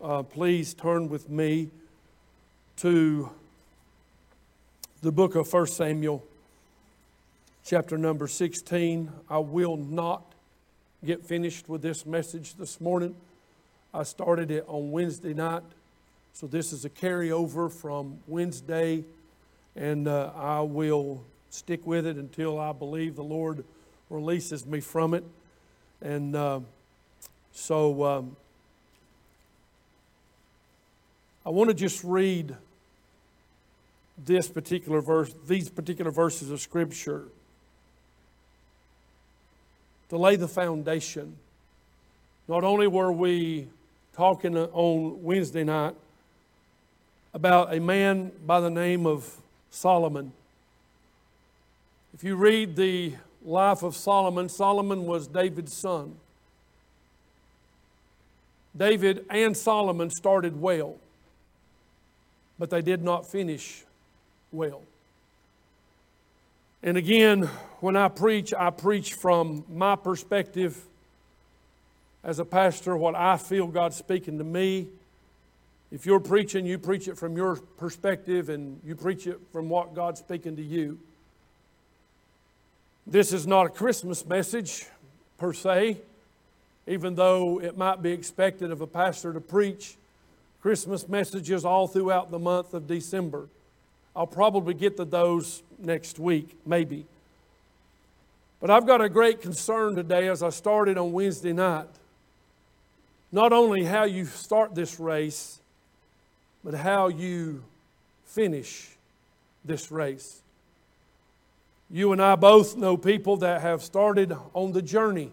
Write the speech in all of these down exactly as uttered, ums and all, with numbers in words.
uh, please turn with me to the book of First Samuel, chapter number sixteen. I will not get finished with this message this morning. I started it on Wednesday night, so this is a carryover from Wednesday, and uh, I will stick with it until I believe the Lord releases me from it. And uh, so um, I want to just read this particular verse, these particular verses of Scripture to lay the foundation. Not only were we talking on Wednesday night about a man by the name of Solomon. If you read the life of Solomon, Solomon was David's son. David and Solomon started well, but they did not finish well. And again, when I preach, I preach from my perspective as a pastor, what I feel God's speaking to me. If you're preaching, you preach it from your perspective and you preach it from what God's speaking to you. This is not a Christmas message per se, even though it might be expected of a pastor to preach Christmas messages all throughout the month of December. I'll probably get to those next week, maybe. But I've got a great concern today, as I started on Wednesday night. Not only how you start this race, but how you finish this race. You and I both know people that have started on the journey,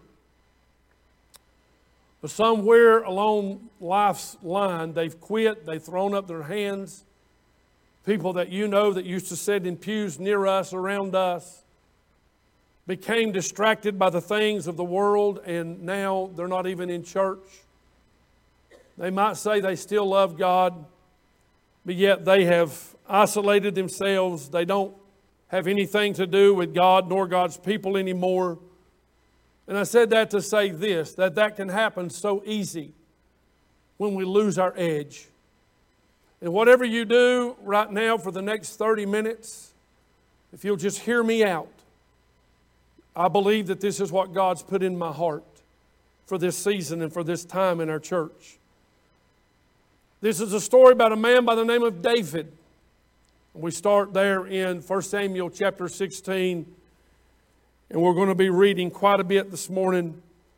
but somewhere along life's line, they've quit, they've thrown up their hands. People that you know that used to sit in pews near us, around us, became distracted by the things of the world, and now they're not even in church. They might say they still love God, but yet they have isolated themselves. They don't have anything to do with God nor God's people anymore. And I said that to say this, that that can happen so easy when we lose our edge. And whatever you do right now for the next thirty minutes, if you'll just hear me out, I believe that this is what God's put in my heart for this season and for this time in our church. This is a story about a man by the name of David. We start there in First Samuel chapter sixteen, and we're going to be reading quite a bit this morning,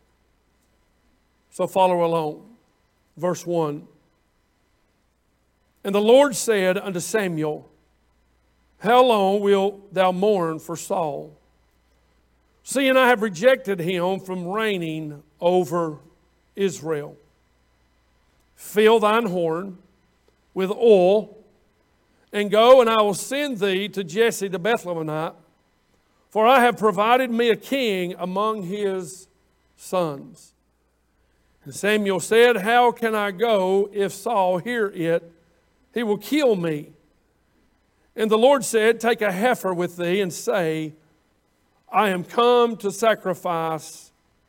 so follow along. Verse one. And the Lord said unto Samuel, How long wilt thou mourn for Saul, seeing I have rejected him from reigning over Israel? Fill thine horn with oil, and go, and I will send thee to Jesse the Bethlehemite, for I have provided me a king among his sons. And Samuel said, How can I go? If Saul hear it, he will kill me. And the Lord said, Take a heifer with thee, and say, I am come to sacrifice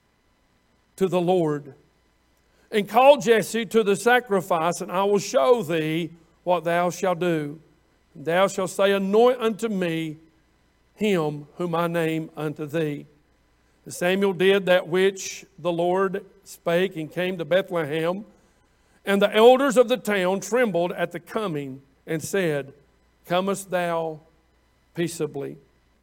to the Lord. And call Jesse to the sacrifice, and I will show thee what thou shalt do. And thou shalt say, Anoint unto me him whom I name unto thee. And Samuel did that which the Lord spake, and came to Bethlehem. And the elders of the town trembled at the coming, and said, Comest thou peaceably?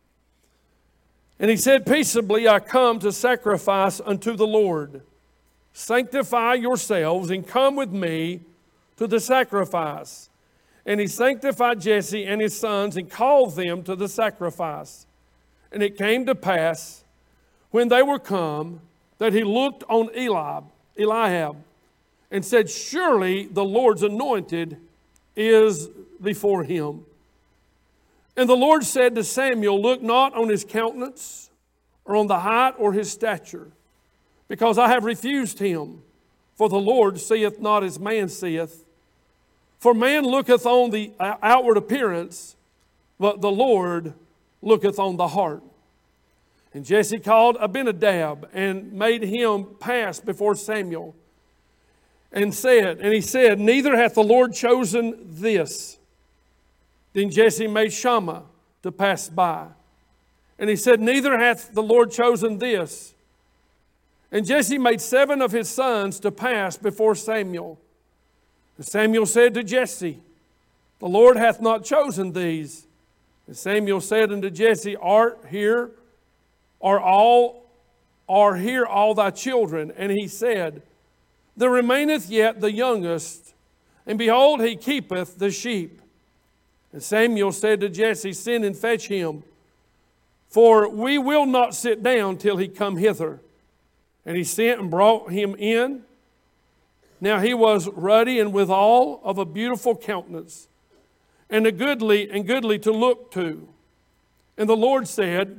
And he said, Peaceably I come to sacrifice unto the Lord. Sanctify yourselves, and come with me to the sacrifice. And he sanctified Jesse and his sons, and called them to the sacrifice. And it came to pass, when they were come, that he looked on Eliab, Eliab, and said, Surely the Lord's anointed is before him. And the Lord said to Samuel, Look not on his countenance, or on the height, or his stature, because I have refused him. For the Lord seeth not as man seeth. For man looketh on the outward appearance, but the Lord looketh on the heart. And Jesse called Abinadab, and made him pass before Samuel. and said, and he said, neither hath the Lord chosen this. Then Jesse made Shammah to pass by. And he said, neither hath the Lord chosen this. And Jesse made seven of his sons to pass before Samuel. And Samuel said to Jesse, the Lord hath not chosen these. And Samuel said unto Jesse, Art here, are all, are here all thy children? And he said, there remaineth yet the youngest, and behold, he keepeth the sheep. And Samuel said to Jesse, send and fetch him, for we will not sit down till he come hither. And he sent and brought him in. Now he was ruddy and withal of a beautiful countenance, and a goodly and goodly to look to. And the Lord said,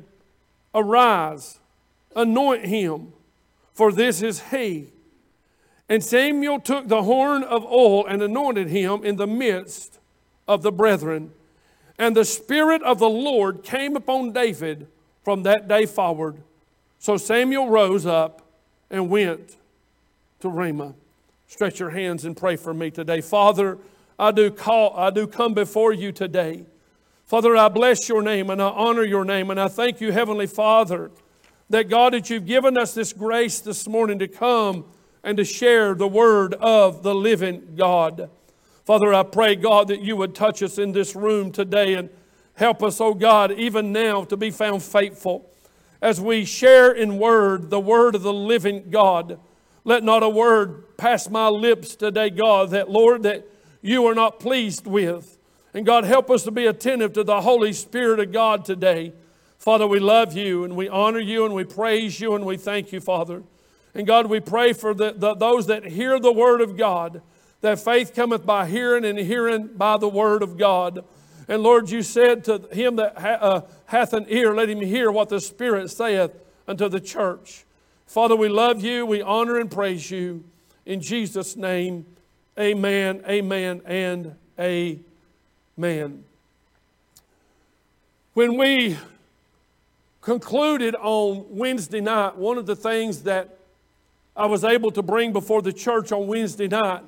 arise, anoint him, for this is he. And Samuel took the horn of oil and anointed him in the midst of the brethren. And the Spirit of the Lord came upon David from that day forward. So Samuel rose up and went to Ramah. Stretch your hands and pray for me today. Father, I do call, I do come before you today. Father, I bless your name and I honor your name. And I thank you, Heavenly Father, that God, that you've given us this grace this morning to come and to share the word of the living God. Father, I pray, God, that you would touch us in this room today and help us, oh God, even now to be found faithful as we share in word, the word of the living God. Let not a word pass my lips today, God, that, Lord, that you are not pleased with. And God, help us to be attentive to the Holy Spirit of God today. Father, we love you and we honor you and we praise you and we thank you, Father. And God, we pray for the, the, those that hear the word of God, that faith cometh by hearing and hearing by the word of God. And Lord, you said to him that ha, uh, hath an ear, let him hear what the Spirit saith unto the church. Father, we love you, we honor and praise you. In Jesus' name, amen, amen, and amen. When we concluded on Wednesday night, one of the things that I was able to bring before the church on Wednesday night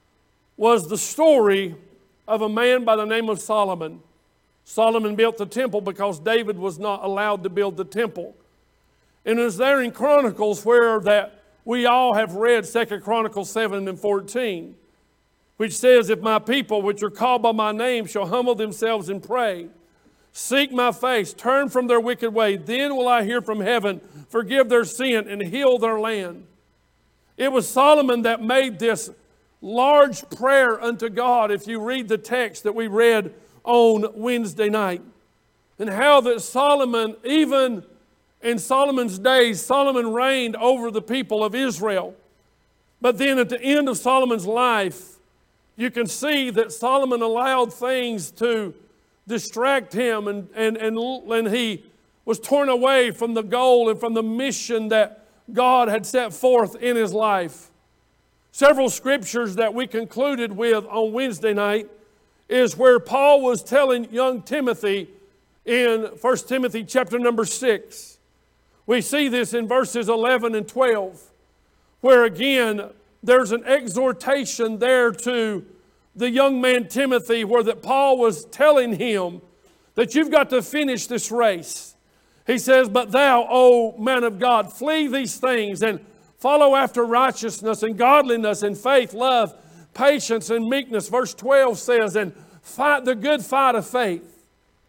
was the story of a man by the name of Solomon. Solomon built the temple because David was not allowed to build the temple. And it was there in Chronicles where that we all have read Second Chronicles seven and fourteen, which says, if my people which are called by my name shall humble themselves and pray, seek my face, turn from their wicked way, then will I hear from heaven, forgive their sin, and heal their land. It was Solomon that made this large prayer unto God, if you read the text that we read on Wednesday night. And how that Solomon, even in Solomon's days, Solomon reigned over the people of Israel. But then at the end of Solomon's life, you can see that Solomon allowed things to distract him, and, and, and, and he was torn away from the goal and from the mission that God had set forth in his life. Several scriptures that we concluded with on Wednesday night is where Paul was telling young Timothy in First Timothy chapter number six. We see this in verses eleven and twelve, where again there's an exhortation there to the young man Timothy, where that Paul was telling him that you've got to finish this race. He says, but thou, O man of God, flee these things and follow after righteousness and godliness and faith, love, patience and meekness. Verse twelve says, and fight the good fight of faith.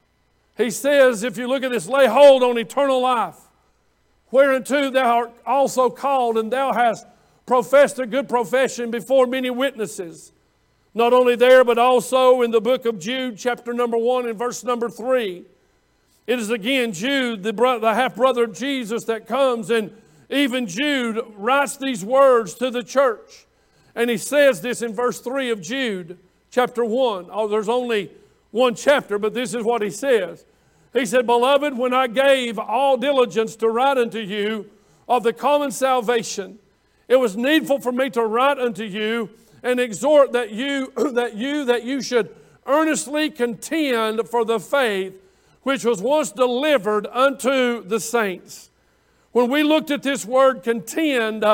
He says, if you look at this, lay hold on eternal life, whereunto thou art also called, and thou hast professed a good profession before many witnesses. Not only there, but also in the book of Jude, chapter number one and verse number three. It is again Jude, the, bro- the half-brother of Jesus, that comes, and even Jude writes these words to the church. And he says this in verse three of Jude, chapter one. Oh, there's only one chapter, but this is what he says. He said, beloved, when I gave all diligence to write unto you of the common salvation, it was needful for me to write unto you and exhort that you that you that you should earnestly contend for the faith which was once delivered unto the saints. When we looked at this word contend, uh,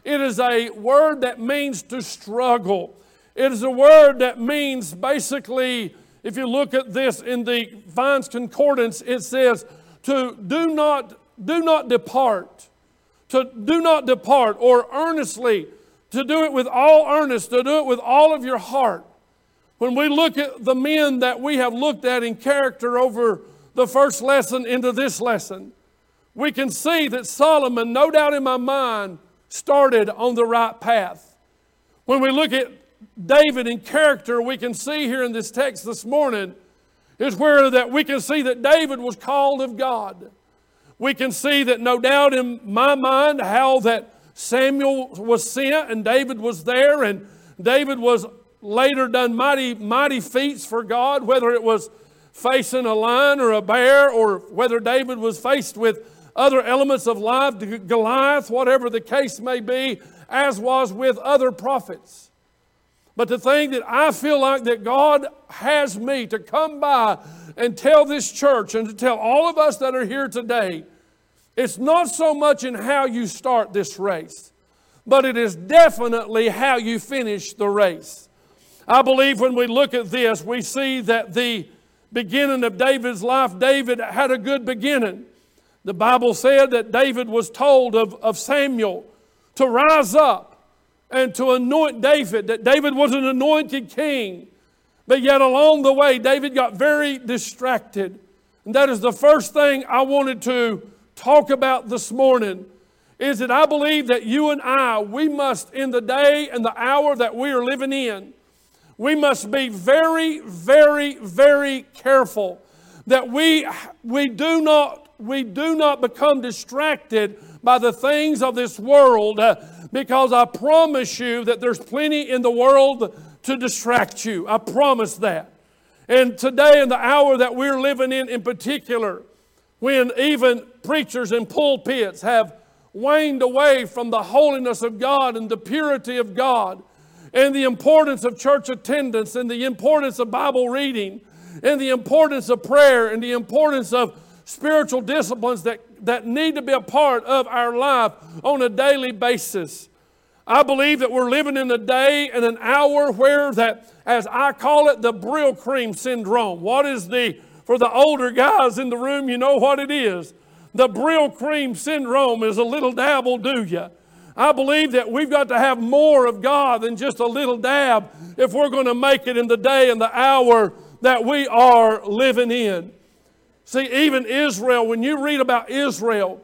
It is a word that means to struggle. It is a word that means basically, if you look at this in the Vine's Concordance, it says to do not, do not depart. To do not depart, or earnestly, to do it with all earnest, to do it with all of your heart. When we look at the men that we have looked at in character over the first lesson into this lesson, we can see that Solomon, no doubt in my mind, started on the right path. When we look at David in character, we can see here in this text this morning, is where that we can see that David was called of God. We can see that no doubt in my mind how that Samuel was sent and David was there, and David was later done mighty, mighty feats for God, whether it was facing a lion or a bear, or whether David was faced with other elements of life, Goliath, whatever the case may be, as was with other prophets. But the thing that I feel like that God has me to come by and tell this church and to tell all of us that are here today, it's not so much in how you start this race, but it is definitely how you finish the race. I believe when we look at this, we see that the beginning of David's life, David had a good beginning. The Bible said that David was told of, of Samuel to rise up and to anoint David, that David was an anointed king. But yet along the way, David got very distracted. And that is the first thing I wanted to talk about this morning, is that I believe that you and I, we must, in the day and the hour that we are living in, we must be very, very, very careful that we, we, do not, we do not become distracted by the things of this world, uh, because I promise you that there's plenty in the world to distract you. I promise that. And today, in the hour that we're living in in particular, when even preachers in pulpits have waned away from the holiness of God and the purity of God, and the importance of church attendance, and the importance of Bible reading, and the importance of prayer, and the importance of spiritual disciplines that, that need to be a part of our life on a daily basis. I believe that we're living in a day and an hour where that, as I call it, the Brill Cream Syndrome. What is the, for the older guys in the room, you know what it is. The Brill Cream Syndrome is a little dab will do ya. I believe that we've got to have more of God than just a little dab if we're going to make it in the day and the hour that we are living in. See, even Israel, when you read about Israel,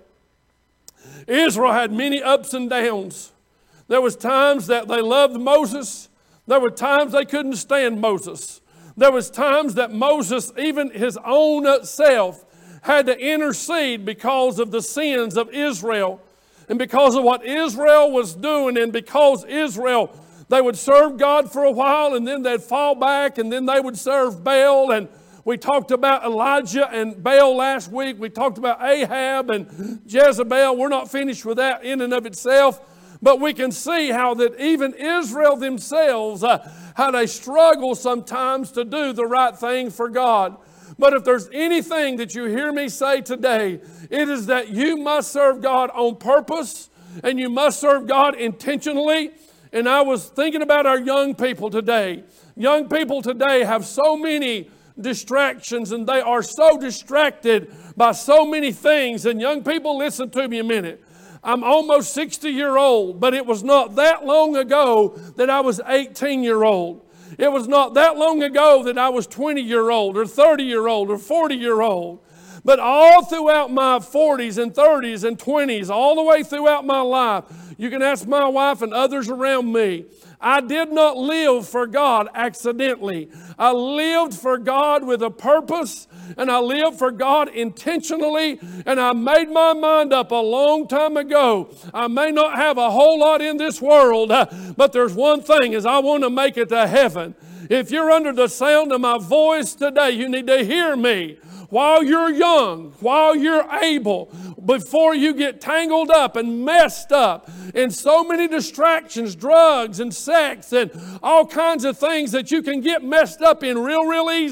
Israel had many ups and downs. There was times that they loved Moses. There were times they couldn't stand Moses. There was times that Moses, even his own self, had to intercede because of the sins of Israel. And because of what Israel was doing, and because Israel, they would serve God for a while, and then they'd fall back, and then they would serve Baal. And we talked about Elijah and Baal last week. We talked about Ahab and Jezebel. We're not finished with that in and of itself. But we can see how that even Israel themselves, uh, how they struggle sometimes to do the right thing for God. But if there's anything that you hear me say today, it is that you must serve God on purpose, and you must serve God intentionally. And I was thinking about our young people today. Young people today have so many distractions, and they are so distracted by so many things. And young people, listen to me a minute. I'm almost sixty year old, but it was not that long ago that I was eighteen year old. It was not that long ago that I was twenty year old or thirty year old or forty year old. But all throughout my forties and thirties and twenties, all the way throughout my life, you can ask my wife and others around me, I did not live for God accidentally. I lived for God with a purpose, and I lived for God intentionally, and I made my mind up a long time ago. I may not have a whole lot in this world, uh, but there's one thing, is I want to make it to heaven. If you're under the sound of my voice today, you need to hear me. While you're young, while you're able, before you get tangled up and messed up in so many distractions, drugs and sex and all kinds of things that you can get messed up in real, real easy.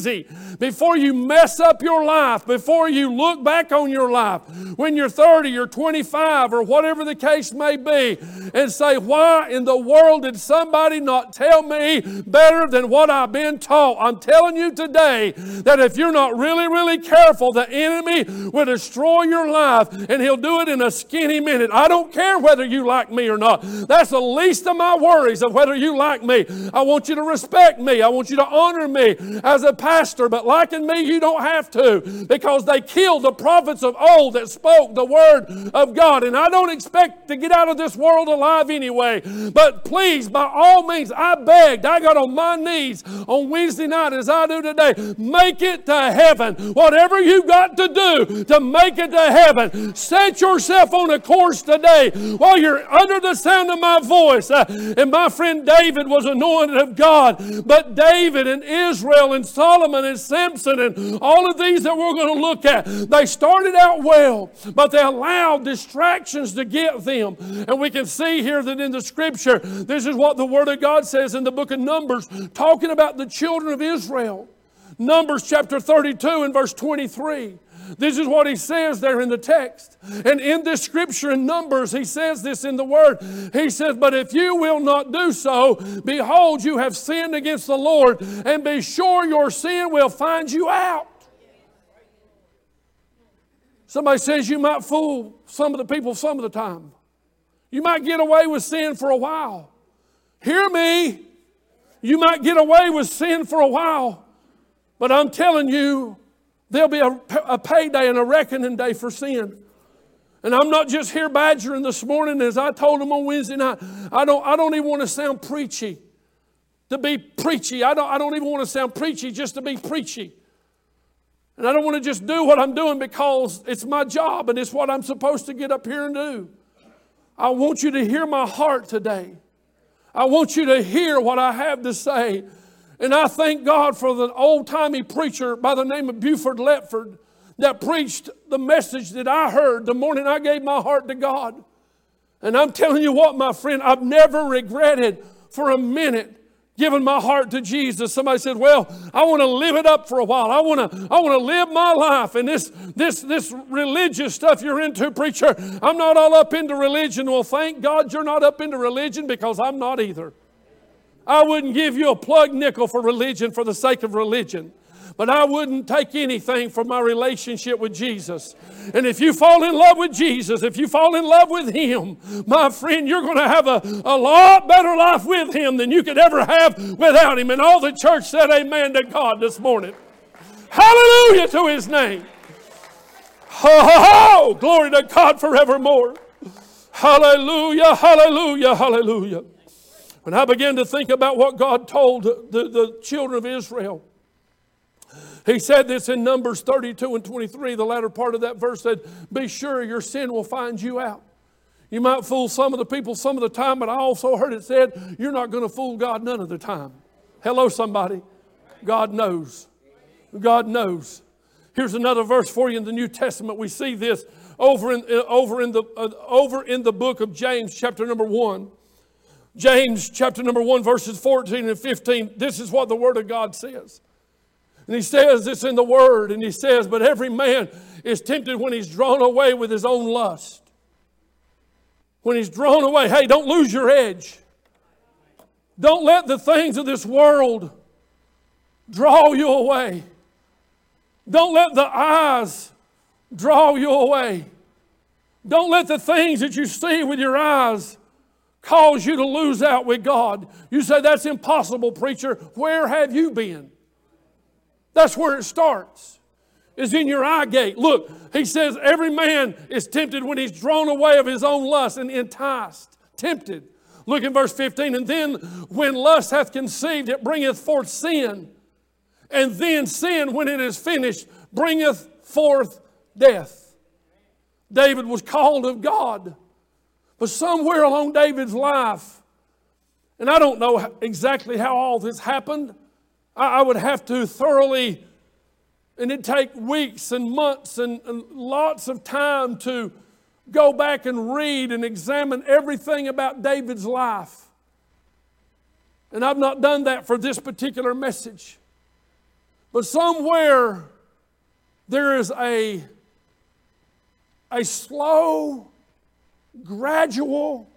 before you mess up your life, before you look back on your life, when you're thirty or twenty-five or whatever the case may be, and say, why in the world did somebody not tell me better than what I've been taught? I'm telling you today that if you're not really, really careful, the enemy will destroy your life, and he'll do it in a skinny minute. I don't care whether you like me or not. That's the least of my worries of whether you like me. I want you to respect me. I want you to honor me as a pastor, but liking me, you don't have to, because they killed the prophets of old that spoke the word of God. And I don't expect to get out of this world alive anyway. But please, by all means, I begged, I got on my knees on Wednesday night as I do today, make it to heaven. Whatever you got to do to make it to heaven, set yourself on a course today while you're under the sound of my voice. Uh, and my friend David was anointed of God, but David and Israel and Solomon and Samson and all of these that we're going to look at, they started out well, but they allowed distractions to get them. And we can see here that in the Scripture, this is what the Word of God says in the book of Numbers, talking about the children of Israel. Numbers chapter thirty-two and verse twenty-three. This is what he says there in the text. And in this scripture in Numbers, he says this in the Word. He says, but if you will not do so, behold, you have sinned against the Lord, and be sure your sin will find you out. Somebody says you might fool some of the people some of the time. You might get away with sin for a while. Hear me. You might get away with sin for a while. But I'm telling you, there'll be a, a payday and a reckoning day for sin. And I'm not just here badgering this morning, as I told them on Wednesday night. I don't, I don't even want to sound preachy. To be preachy. I don't, I don't even want to sound preachy just to be preachy. And I don't want to just do what I'm doing because it's my job and it's what I'm supposed to get up here and do. I want you to hear my heart today. I want you to hear what I have to say. And I thank God for the old-timey preacher by the name of Buford Letford that preached the message that I heard the morning I gave my heart to God. And I'm telling you what, my friend, I've never regretted for a minute giving my heart to Jesus. Somebody said, well, I want to live it up for a while. I want to, I want to live my life. And this, this, this religious stuff you're into, preacher, I'm not all up into religion. Well, thank God you're not up into religion, because I'm not either. I wouldn't give you a plug nickel for religion for the sake of religion. But I wouldn't take anything from my relationship with Jesus. And if you fall in love with Jesus, if you fall in love with Him, my friend, you're going to have a, a lot better life with Him than you could ever have without Him. And all the church said amen to God this morning. Hallelujah to His name. Ho, ho, ho! Glory to God forevermore. Hallelujah, hallelujah, hallelujah. When I began to think about what God told the, the children of Israel, He said this in Numbers thirty-two and twenty-three. The latter part of that verse said, be sure your sin will find you out. You might fool some of the people some of the time, but I also heard it said, you're not going to fool God none of the time. Hello, somebody. God knows. God knows. Here's another verse for you in the New Testament. We see this over in, uh, over in, the, uh, over in the book of James, chapter number one. James chapter number one, verses fourteen and fifteen. This is what the Word of God says. And he says this in the Word, and he says, but every man is tempted when he's drawn away with his own lust. When he's drawn away, hey, don't lose your edge. Don't let the things of this world draw you away. Don't let the eyes draw you away. Don't let the things that you see with your eyes cause you to lose out with God. You say, that's impossible, preacher. Where have you been? That's where it starts, is in your eye gate. Look, he says every man is tempted when he's drawn away of his own lust and enticed, tempted. Look in verse fifteen. And then when lust hath conceived, it bringeth forth sin. And then sin, when it is finished, bringeth forth death. David was called of God. But somewhere along David's life, and I don't know exactly how all this happened, I would have to thoroughly, and it'd take weeks and months and, and lots of time to go back and read and examine everything about David's life. And I've not done that for this particular message. But somewhere there is a, a slow, gradual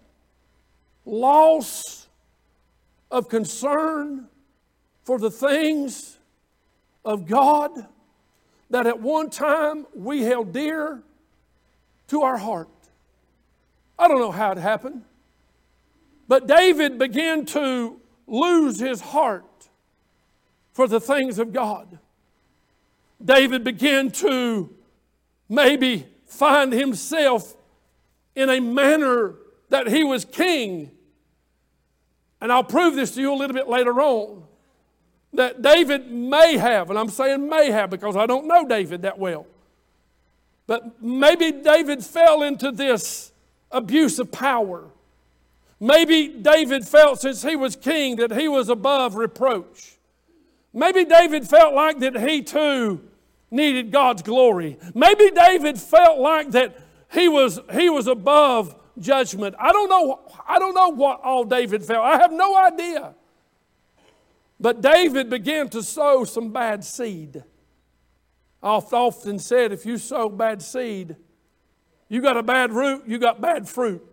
loss of concern for the things of God that at one time we held dear to our heart. I don't know how it happened, but David began to lose his heart for the things of God. David began to maybe find himself in a manner that he was king. And I'll prove this to you a little bit later on, that David may have, and I'm saying may have because I don't know David that well, but maybe David fell into this abuse of power. Maybe David felt since he was king that he was above reproach. Maybe David felt like that he too needed God's glory. Maybe David felt like that he was, he was above judgment. I don't know, I don't know what all David felt. I have no idea. But David began to sow some bad seed. I've often said, if you sow bad seed, you got a bad root, you got bad fruit.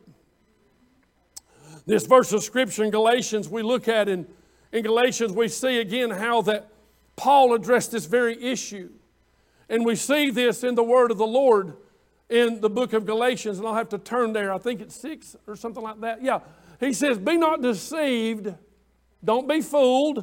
This verse of Scripture in Galatians, we look at in, in Galatians, we see again how that Paul addressed this very issue. And we see this in the word of the Lord in the book of Galatians, and I'll have to turn there. I think it's six or something like that. Yeah. He says, be not deceived. Don't be fooled.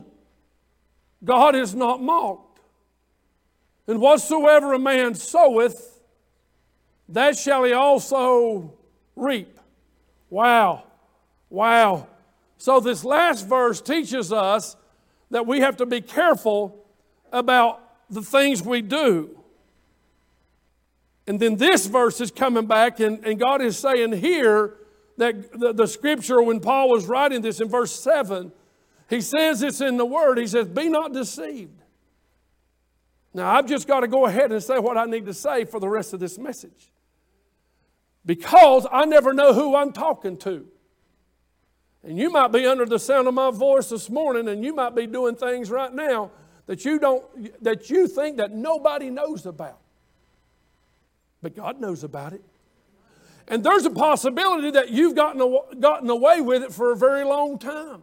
God is not mocked. And whatsoever a man soweth, that shall he also reap. Wow. Wow. So this last verse teaches us that we have to be careful about the things we do. And then this verse is coming back, and, and God is saying here that the, the scripture, when Paul was writing this in verse seven, he says it's in the word. He says, be not deceived. Now, I've just got to go ahead and say what I need to say for the rest of this message, because I never know who I'm talking to. And you might be under the sound of my voice this morning, and you might be doing things right now that you don't, that you think that nobody knows about. But God knows about it. And there's a possibility that you've gotten, gotten away with it for a very long time.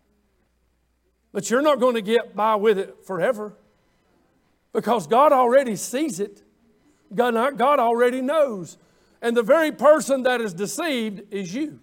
But you're not going to get by with it forever, because God already sees it. God, God already knows. And the very person that is deceived is you,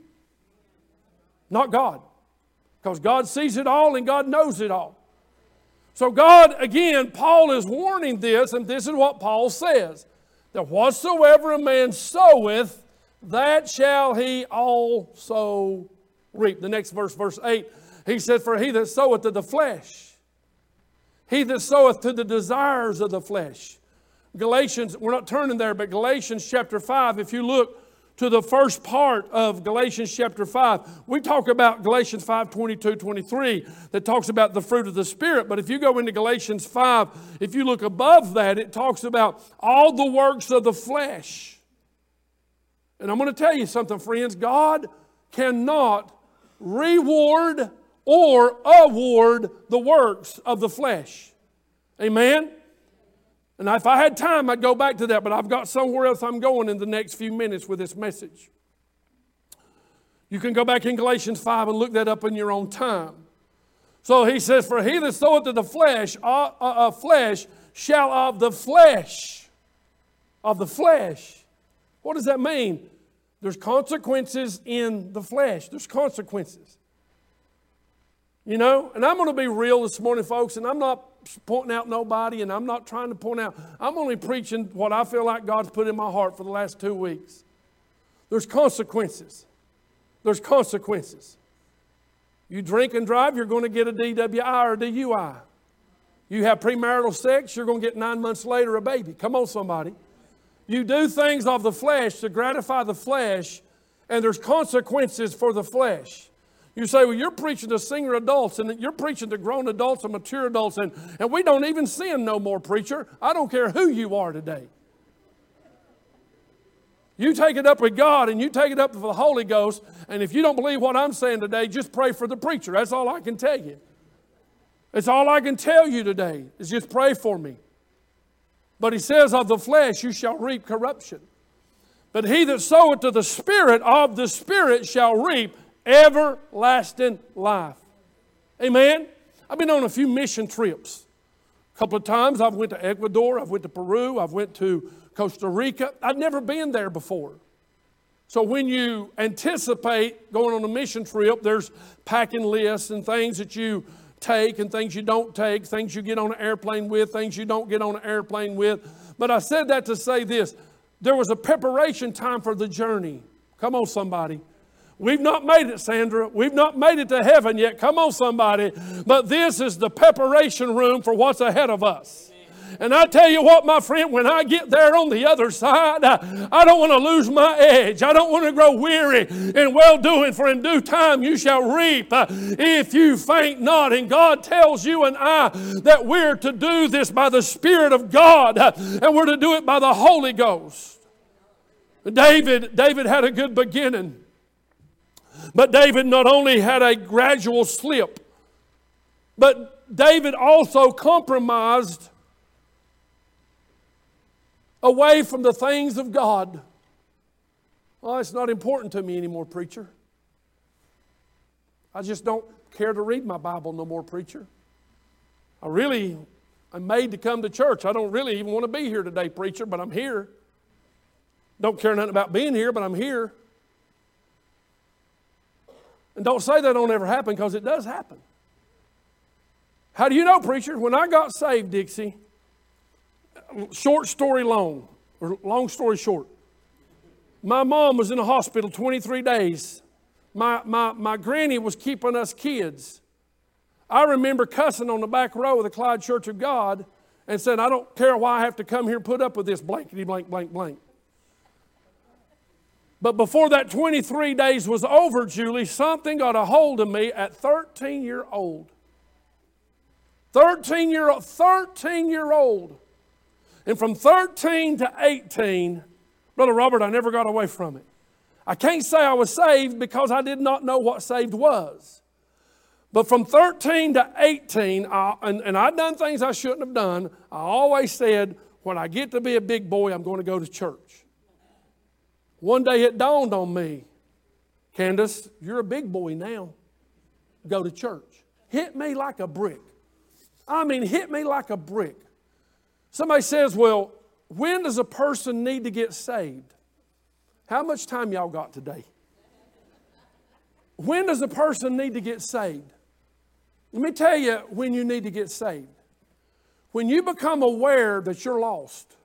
not God. Because God sees it all and God knows it all. So God, again, Paul is warning this, and this is what Paul says, that whatsoever a man soweth, that shall he also reap. The next verse, verse eight, he said, for he that soweth to the flesh, he that soweth to the desires of the flesh. Galatians, we're not turning there, but Galatians chapter five, if you look to the first part of Galatians chapter five, we talk about Galatians five, twenty-two, twenty-three, that talks about the fruit of the Spirit. But if you go into Galatians five, if you look above that, it talks about all the works of the flesh. And I'm going to tell you something, friends. God cannot reward or award the works of the flesh. Amen? And if I had time, I'd go back to that, but I've got somewhere else I'm going in the next few minutes with this message. You can go back in Galatians five and look that up in your own time. So he says, for he that soweth to the flesh, uh, uh, uh, flesh shall of the flesh, of the flesh. What does that mean? There's consequences in the flesh. There's consequences. You know, and I'm going to be real this morning, folks, and I'm not pointing out nobody, and I'm not trying to point out. I'm only preaching what I feel like God's put in my heart for the last two weeks. There's consequences. There's consequences. You drink and drive, you're going to get a D W I or a D U I. You have premarital sex, you're going to get nine months later a baby. Come on, somebody. You do things of the flesh to gratify the flesh, and there's consequences for the flesh. You say, well, you're preaching to senior adults, and you're preaching to grown adults and mature adults, and, and we don't even sin no more, preacher. I don't care who you are today. You take it up with God, and you take it up with the Holy Ghost, and if you don't believe what I'm saying today, just pray for the preacher. That's all I can tell you. It's all I can tell you today is just pray for me. But he says, of the flesh you shall reap corruption. But he that soweth to the Spirit, of the Spirit shall reap everlasting life. Amen? I've been on a few mission trips. A couple of times I've went to Ecuador, I've went to Peru, I've went to Costa Rica. I'd never been there before. So when you anticipate going on a mission trip, there's packing lists and things that you take and things you don't take, things you get on an airplane with, things you don't get on an airplane with. But I said that to say this. There was a preparation time for the journey. Come on, somebody. We've not made it, Sandra. We've not made it to heaven yet. Come on, somebody. But this is the preparation room for what's ahead of us. And I tell you what, my friend, when I get there on the other side, I, I don't want to lose my edge. I don't want to grow weary in well-doing, for in due time you shall reap uh, if you faint not. And God tells you and I that we're to do this by the Spirit of God, uh, and we're to do it by the Holy Ghost. David, David had a good beginning. But David not only had a gradual slip, but David also compromised away from the things of God. Well, it's not important to me anymore, preacher. I just don't care to read my Bible no more, preacher. I really am made to come to church. I don't really even want to be here today, preacher, but I'm here. Don't care nothing about being here, but I'm here. And don't say that don't ever happen, because it does happen. How do you know, preacher? When I got saved, Dixie, short story long, or long story short, my mom was in the hospital twenty-three days. My, my, my granny was keeping us kids. I remember cussing on the back row of the Clyde Church of God and said, I don't care why I have to come here and put up with this blankety blank blank blank. But before that twenty-three days was over, Julie, something got a hold of me at thirteen year old. thirteen year old, thirteen year old. And from thirteen to eighteen, Brother Robert, I never got away from it. I can't say I was saved because I did not know what saved was. But from thirteen to eighteen, I, and, and I'd done things I shouldn't have done, I always said, when I get to be a big boy, I'm going to go to church. One day it dawned on me, Candace, you're a big boy now. Go to church. Hit me like a brick. I mean, hit me like a brick. Somebody says, well, when does a person need to get saved? How much time y'all got today? When does a person need to get saved? Let me tell you when you need to get saved. When you become aware that you're lost.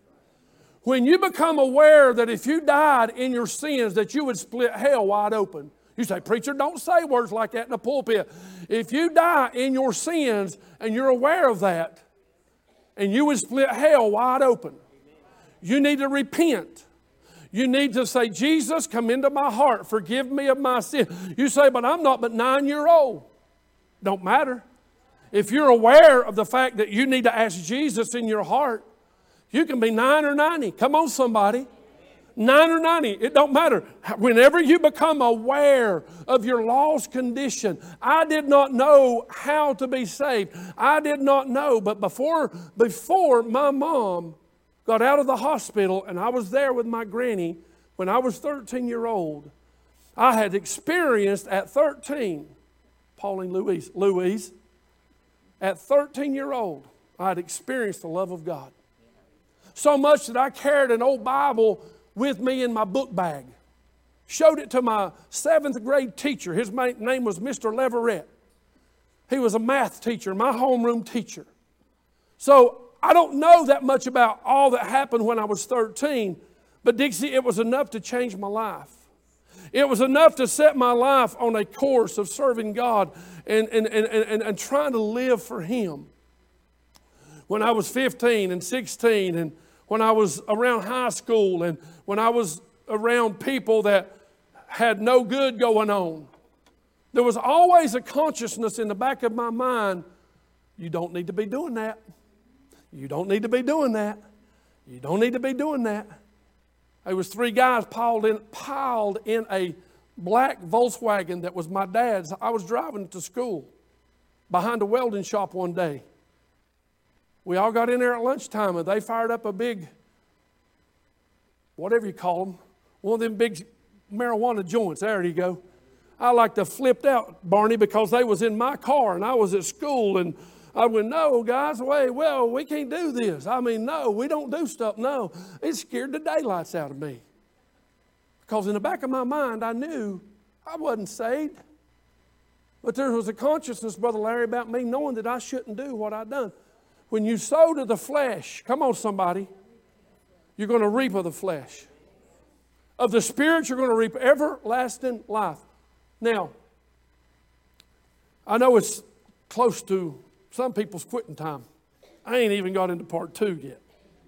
When you become aware that if you died in your sins, that you would split hell wide open. You say, preacher, don't say words like that in the pulpit. If you die in your sins and you're aware of that, and you would split hell wide open, you need to repent. You need to say, Jesus, come into my heart. Forgive me of my sin. You say, but I'm not but nine year old. Don't matter. If you're aware of the fact that you need to ask Jesus in your heart, you can be nine or ninety. Come on, somebody. Nine or ninety, it don't matter. Whenever you become aware of your lost condition, I did not know how to be saved. I did not know, but before, before my mom got out of the hospital and I was there with my granny when I was thirteen year old, I had experienced at thirteen, Pauline Louise, Louise, at thirteen year old, I had experienced the love of God. So much that I carried an old Bible with me in my book bag. Showed it to my seventh grade teacher. His name was Mister Leverett. He was a math teacher, my homeroom teacher. So I don't know that much about all that happened when I was thirteen, but Dixie, it was enough to change my life. It was enough to set my life on a course of serving God and, and, and, and, and trying to live for Him. When I was fifteen and sixteen, and when I was around high school, and when I was around people that had no good going on, there was always a consciousness in the back of my mind, you don't need to be doing that. You don't need to be doing that. You don't need to be doing that. There was three guys piled in, piled in a black Volkswagen that was my dad's. I was driving to school. behind a welding shop one day. We all got in there at lunchtime, and they fired up a big, whatever you call them, one of them big marijuana joints. There you go. I like to flipped out, Barney, because they was in my car and I was at school, and I went, no, guys, wait, well, we can't do this. I mean, no, we don't do stuff. No, it scared the daylights out of me. Because in the back of my mind, I knew I wasn't saved. But there was a consciousness, Brother Larry, about me knowing that I shouldn't do what I'd done. When you sow to the flesh, come on, somebody, you're going to reap of the flesh. Of the Spirit, you're going to reap everlasting life. Now, I know it's close to some people's quitting time. I ain't even got into part two yet.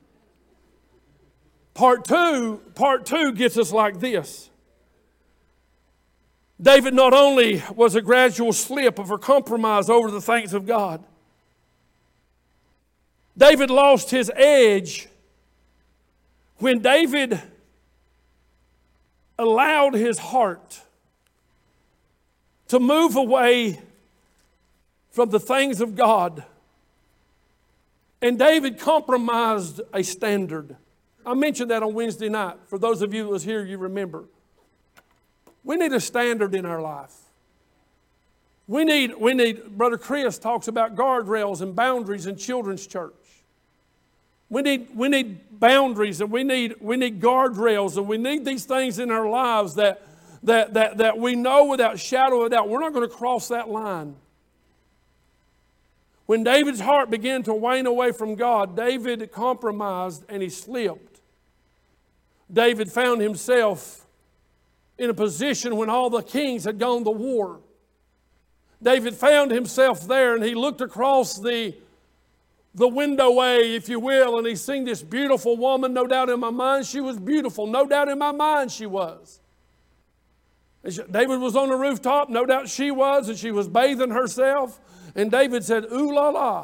Part two, part two gets us like this. David not only was a gradual slip of a compromise over the things of God, David lost his edge when David allowed his heart to move away from the things of God. And David compromised a standard. I mentioned that on Wednesday night. For those of you that was here, you remember. We need a standard in our life. We need, we need, Brother Chris talks about guardrails and boundaries in children's church. We need, we need boundaries, and we need, we need guardrails, and we need these things in our lives that That, that, that we know without shadow of a doubt, we're not going to cross that line. When David's heart began to wane away from God, David compromised and he slipped. David found himself in a position when all the kings had gone to war. David found himself there, and he looked across the, the windowway, if you will, and he seen this beautiful woman. No doubt in my mind she was beautiful. No doubt in my mind she was. David was on the rooftop, no doubt she was, and she was bathing herself. And David said, ooh la la.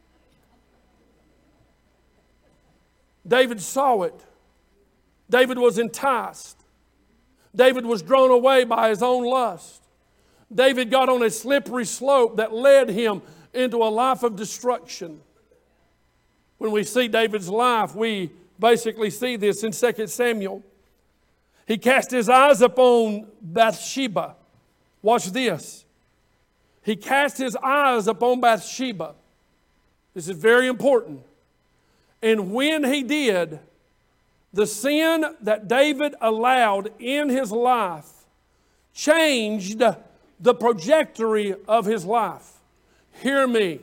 David saw it. David was enticed. David was drawn away by his own lust. David got on a slippery slope that led him into a life of destruction. When we see David's life, we basically see this in Second Samuel. He cast his eyes upon Bathsheba. Watch this. He cast his eyes upon Bathsheba. This is very important. And when he did, the sin that David allowed in his life changed the trajectory of his life. Hear me.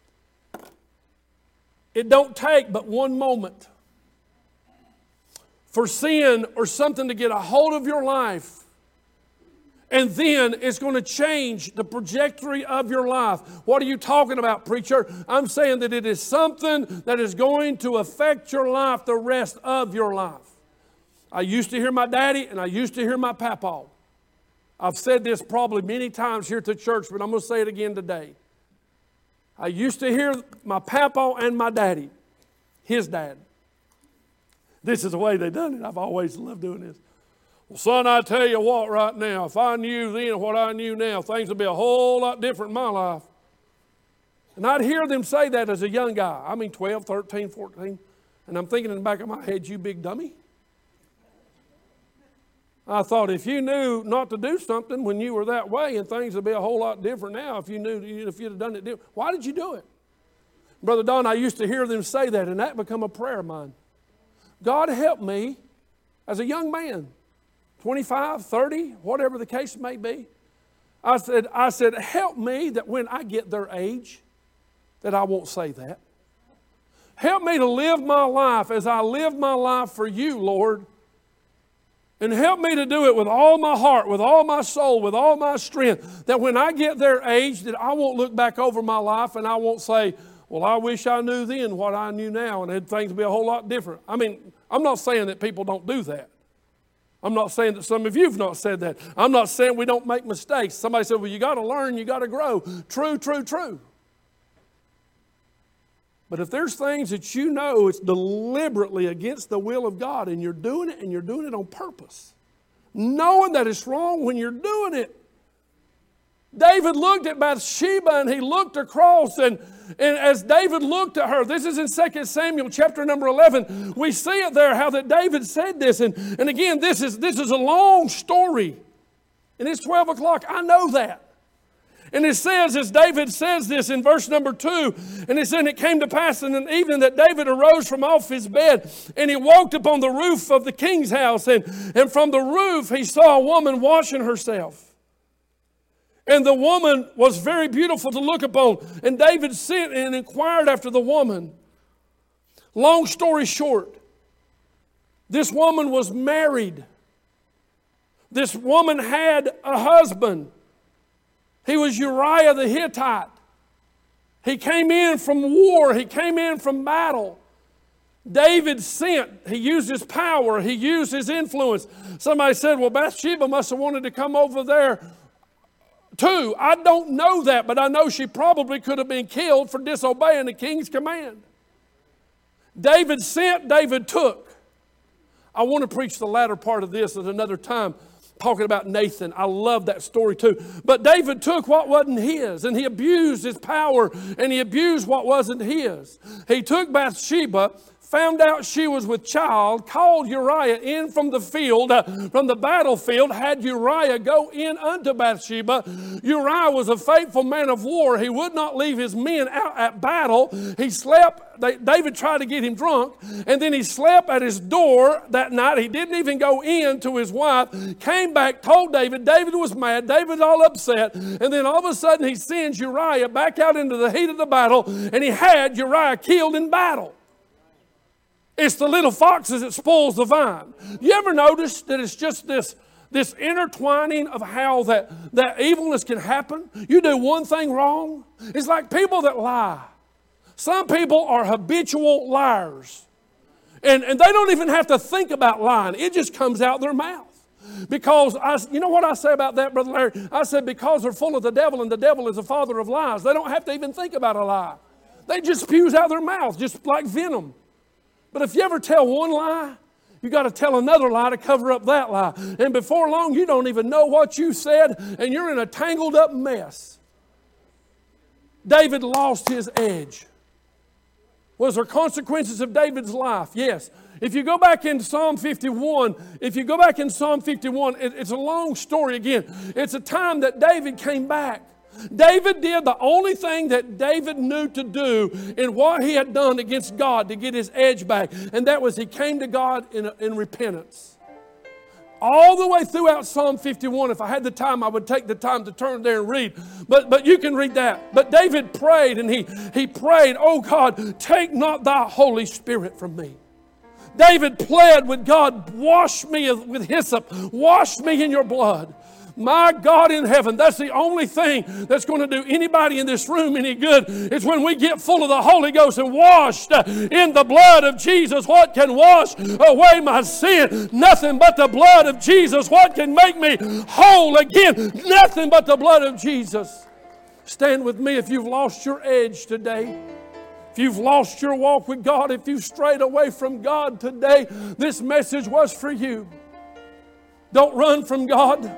It don't take but one moment for sin or something to get a hold of your life, and then it's going to change the trajectory of your life. What are you talking about, preacher? I'm saying that it is something that is going to affect your life the rest of your life. I used to hear my daddy and I used to hear my papa. I've said this probably many times here at the church, but I'm going to say it again today. I used to hear my papa and my daddy, his dad. This is the way they done it. I've always loved doing this. Well, son, I tell you what right now, if I knew then what I knew now, things would be a whole lot different in my life. And I'd hear them say that as a young guy. I mean twelve, thirteen, fourteen. And I'm thinking in the back of my head, you big dummy. I thought if you knew not to do something when you were that way, and things would be a whole lot different now if you knew, if you'd have done it different. Why did you do it? Brother Don, I used to hear them say that, and that become a prayer of mine. God help me as a young man, twenty-five, thirty, whatever the case may be. I said, I said, help me that when I get their age, that I won't say that. Help me to live my life as I live my life for you, Lord. And help me to do it with all my heart, with all my soul, with all my strength, that when I get their age, that I won't look back over my life and I won't say, well, I wish I knew then what I knew now, and things would be a whole lot different. I mean, I'm not saying that people don't do that. I'm not saying that some of you have not said that. I'm not saying we don't make mistakes. Somebody said, well, you got to learn, you got to grow. True, true, true. But if there's things that you know it's deliberately against the will of God, and you're doing it, and you're doing it on purpose, knowing that it's wrong when you're doing it, David looked at Bathsheba and he looked across, and, and as David looked at her, this is in Second Samuel chapter number eleven, we see it there how that David said this. And, and again, this is, this is a long story. And it's twelve o'clock. I know that. And it says, as David says this in verse number two, and it said, it came to pass in an evening that David arose from off his bed, and he walked upon the roof of the king's house, and, and from the roof he saw a woman washing herself. And the woman was very beautiful to look upon. And David sent and inquired after the woman. Long story short, this woman was married. This woman had a husband. He was Uriah the Hittite. He came in from war. He came in from battle. David sent. He used his power. He used his influence. Somebody said, well, Bathsheba must have wanted to come over there too. I don't know that, but I know she probably could have been killed for disobeying the king's command. David sent, David took. I want to preach the latter part of this at another time, talking about Nathan. I love that story too. But David took what wasn't his, and he abused his power, and he abused what wasn't his. He took Bathsheba, found out she was with child, called Uriah in from the field, uh, from the battlefield, had Uriah go in unto Bathsheba. Uriah was a faithful man of war. He would not leave his men out at battle. He slept. They, David tried to get him drunk, and then he slept at his door that night. He didn't even go in to his wife. Came back, told David. David was mad. David all upset. And then all of a sudden he sends Uriah back out into the heat of the battle, and he had Uriah killed in battle. It's the little foxes that spoils the vine. You ever notice that it's just this, this intertwining of how that, that evilness can happen? You do one thing wrong. It's like people that lie. Some people are habitual liars. And, and they don't even have to think about lying. It just comes out their mouth. Because, I, you know what I say about that, Brother Larry? I said because they're full of the devil, and the devil is the father of lies. They don't have to even think about a lie. They just spews out their mouth, just like venom. But if you ever tell one lie, you got to tell another lie to cover up that lie. And before long, you don't even know what you said, and you're in a tangled up mess. David lost his edge. Was there consequences of David's life? Yes. If you go back in Psalm fifty-one, if you go back in Psalm fifty-one, it, it's a long story again. It's a time that David came back. David did the only thing that David knew to do in what he had done against God to get his edge back. And that was he came to God in, in repentance. All the way throughout Psalm fifty-one, if I had the time, I would take the time to turn there and read. But, but you can read that. But David prayed, and he, he prayed, oh God, take not thy Holy Spirit from me. David pled with God, wash me with hyssop, wash me in your blood. My God in heaven, that's the only thing that's going to do anybody in this room any good. It's when we get full of the Holy Ghost and washed in the blood of Jesus. What can wash away my sin? Nothing but the blood of Jesus. What can make me whole again? Nothing but the blood of Jesus. Stand with me if you've lost your edge today. If you've lost your walk with God, if you've strayed away from God today, this message was for you. Don't run from God.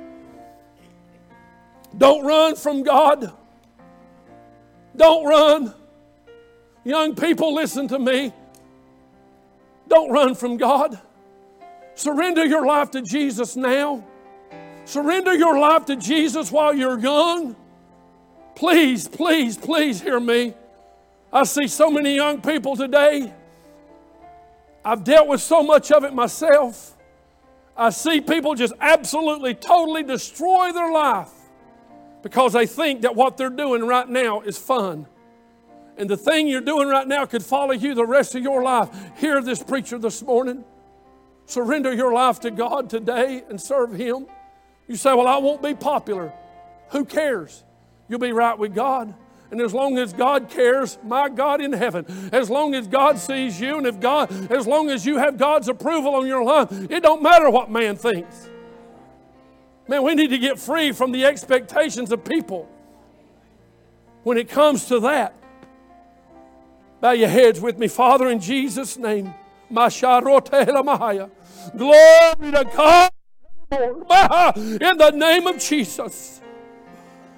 Don't run from God. Don't run. Young people, listen to me. Don't run from God. Surrender your life to Jesus now. Surrender your life to Jesus while you're young. Please, please, please hear me. I see so many young people today. I've dealt with so much of it myself. I see people just absolutely, totally destroy their life because they think that what they're doing right now is fun. And the thing you're doing right now could follow you the rest of your life. Hear this preacher this morning. Surrender your life to God today and serve Him. You say, well, I won't be popular. Who cares? You'll be right with God. And as long as God cares, my God in heaven, as long as God sees you, and if God, as long as you have God's approval on your life, it don't matter what man thinks. Man, we need to get free from the expectations of people when it comes to that. Bow your heads with me, Father, in Jesus' name. Glory to God, in the name of Jesus.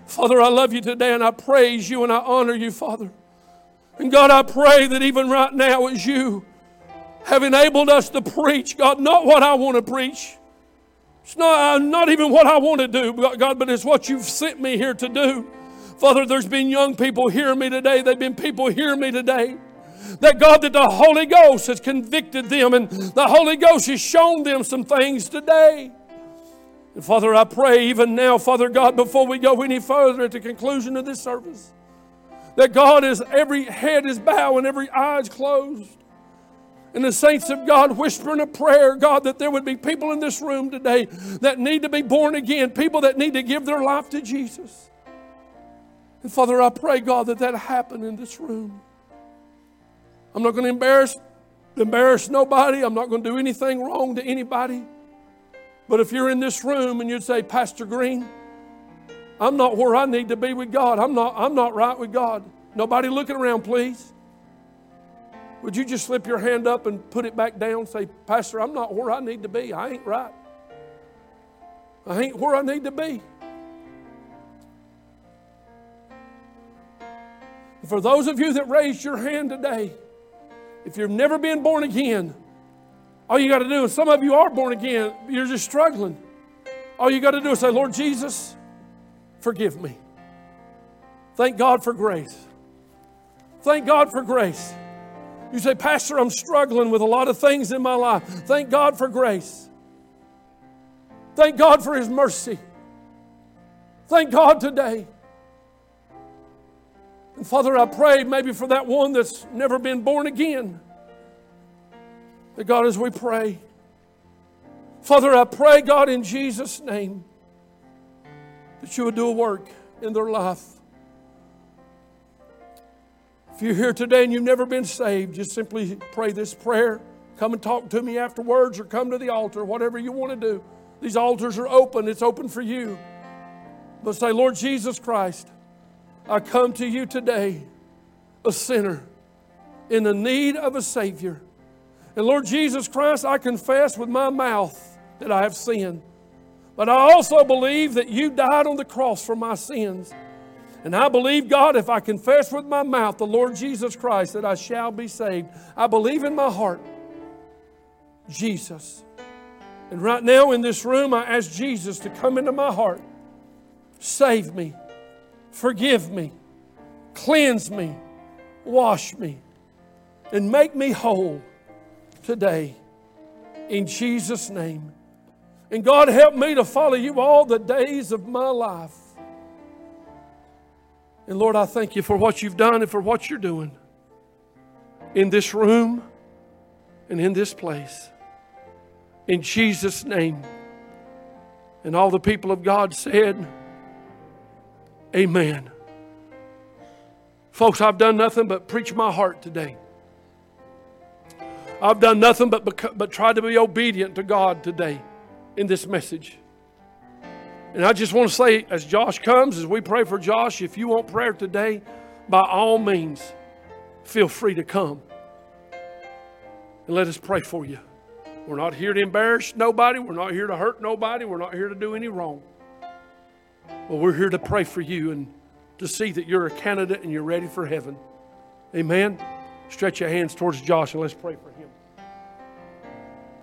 Father, I love you today and I praise you and I honor you, Father. And God, I pray that even right now as you have enabled us to preach, God, not what I want to preach. It's not, uh, not even what I want to do, God, but it's what you've sent me here to do. Father, there's been young people hearing me today. There've been people hearing me today. That God, that the Holy Ghost has convicted them and the Holy Ghost has shown them some things today. And Father, I pray even now, Father God, before we go any further at the conclusion of this service, that God, is every head is bowed and every eye is closed. And the saints of God whispering a prayer, God, that there would be people in this room today that need to be born again, people that need to give their life to Jesus. And Father, I pray, God, that that happen in this room. I'm not going to embarrass, embarrass nobody. I'm not going to do anything wrong to anybody. But if you're in this room and you'd say, Pastor Green, I'm not where I need to be with God. I'm not, I'm not right with God. Nobody looking around, please. Would you just slip your hand up and put it back down and say, Pastor, I'm not where I need to be. I ain't right. I ain't where I need to be. And for those of you that raised your hand today, if you've never been born again, all you got to do, and some of you are born again, you're just struggling. All you got to do is say, Lord Jesus, forgive me. Thank God for grace. Thank God for grace. You say, Pastor, I'm struggling with a lot of things in my life. Thank God for grace. Thank God for His mercy. Thank God today. And Father, I pray maybe for that one that's never been born again. That God, as we pray, Father, I pray, God, in Jesus' name, that you would do a work in their life. If you're here today and you've never been saved, just simply pray this prayer. Come and talk to me afterwards or come to the altar, whatever you want to do. These altars are open. It's open for you. But say, Lord Jesus Christ, I come to you today, a sinner, in the need of a Savior. And Lord Jesus Christ, I confess with my mouth that I have sinned. But I also believe that you died on the cross for my sins. And I believe, God, if I confess with my mouth the Lord Jesus Christ, that I shall be saved. I believe in my heart, Jesus. And right now in this room, I ask Jesus to come into my heart. Save me. Forgive me. Cleanse me. Wash me. And make me whole today. In Jesus' name. And God, help me to follow you all the days of my life. And Lord, I thank you for what you've done and for what you're doing in this room and in this place. In Jesus' name. And all the people of God said, amen. Folks, I've done nothing but preach my heart today. I've done nothing but, but try to be obedient to God today in this message. And I just want to say, as Josh comes, as we pray for Josh, if you want prayer today, by all means, feel free to come. And let us pray for you. We're not here to embarrass nobody. We're not here to hurt nobody. We're not here to do any wrong. But we're here to pray for you and to see that you're a candidate and you're ready for heaven. Amen. Stretch your hands towards Josh and let's pray for him.